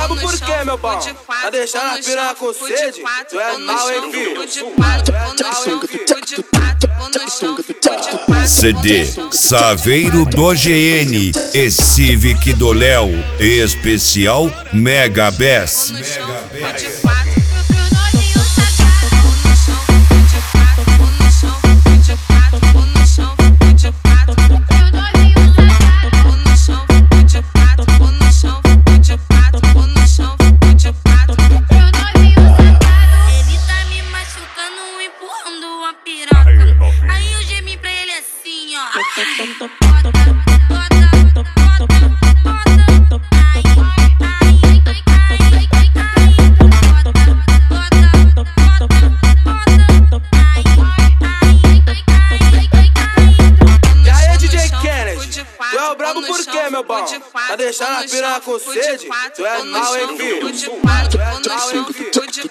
brabo por quê, meu pau? Tá deixando a piranha com sede? Tu é mal, hein, filho? CD Saveiro do GN e Civic do Léo, especial Mega Bass. Aí eu gemi pra ele assim, ó. E aí, DJ Kennedy? Tu é o brabo por quê, meu pau? Tá deixando a piranha com sede? Tu é mal, hein, filho? Tu é mal, hein, filho?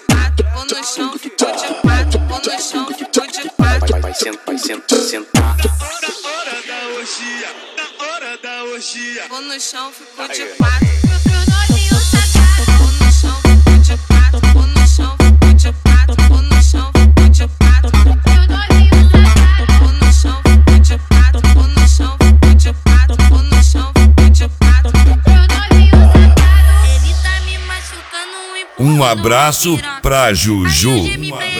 Vai sentar. Na hora da orgia. Vou no chão, fico de quatro. Pro novinho sacado. Vou no chão, fico de quatro. Vou no chão, fico de quatro. Vou no chão, fico de quatro. Pro novinho sacado. Vou no chão, fico de quatro. Vou no chão, fico de quatro. Vou no chão, fico de quatro. Pro novinho sacado. Ele tá me machucando. Um abraço pra Juju.